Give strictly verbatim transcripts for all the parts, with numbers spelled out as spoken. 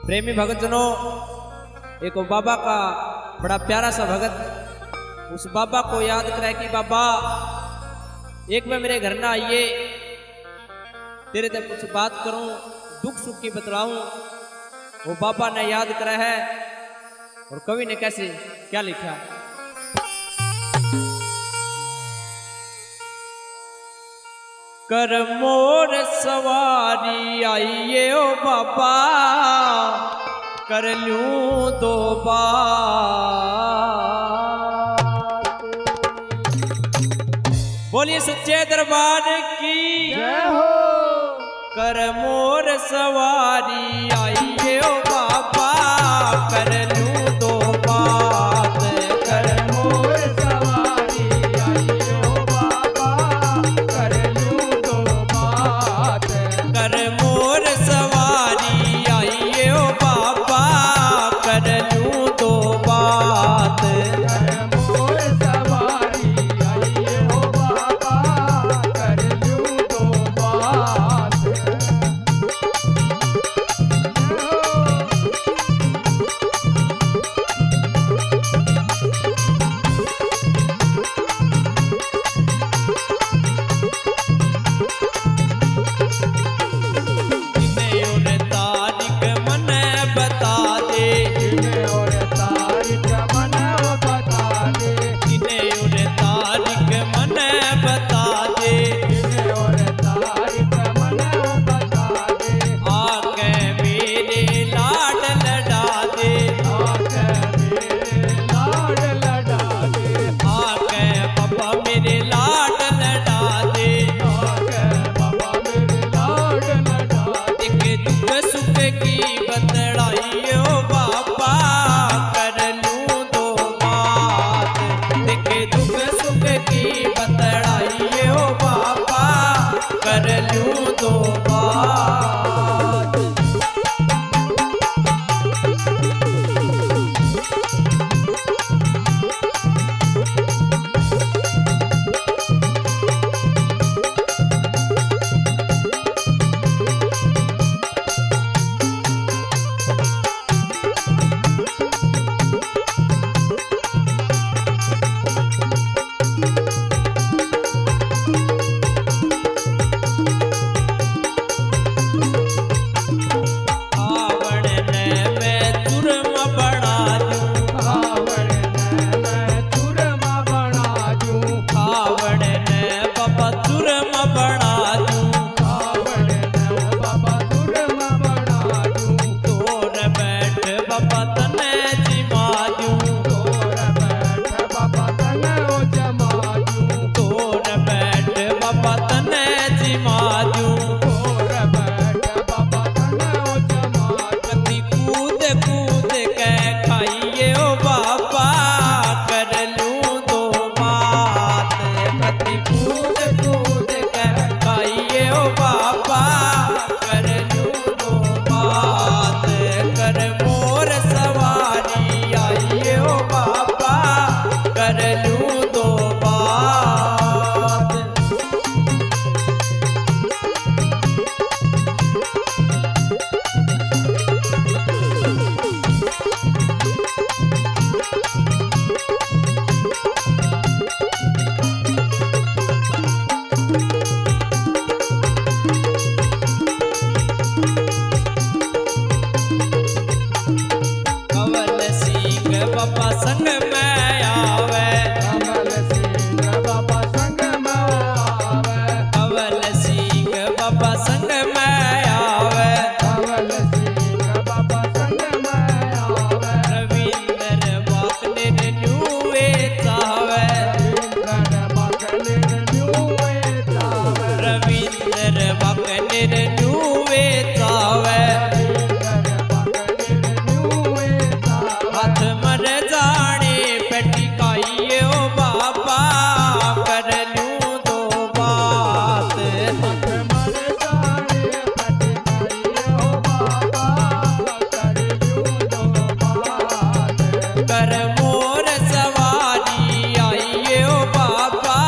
प्रेमी भगतजनों, एक बाबा का बड़ा प्यारा सा भगत उस बाबा को याद करे कि बाबा एक बार मेरे घर ना आइए, तेरे तक कुछ बात करूं, दुख सुख की बतलाऊं। वो बाबा ने याद करा है और कवि ने कैसे क्या लिखा। कर मोर सवारी आइए ओ बाबा, कर लूं दो बात। बोलिए सच्चे दरबार की जय हो। कर मोर सवारी आइए ओ बाबा, कर लूं दो बात। कर मोर सवारी आइए ओ बाबा, कर लूं दो बात। कर मोर सवारी आइए ओ बाबा, कर लूं दो बात। कर मोर सवारी आइए ओ बाबा, कर लूं दो बात।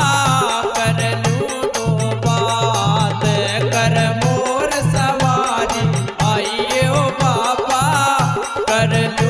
कर मोर सवारी कर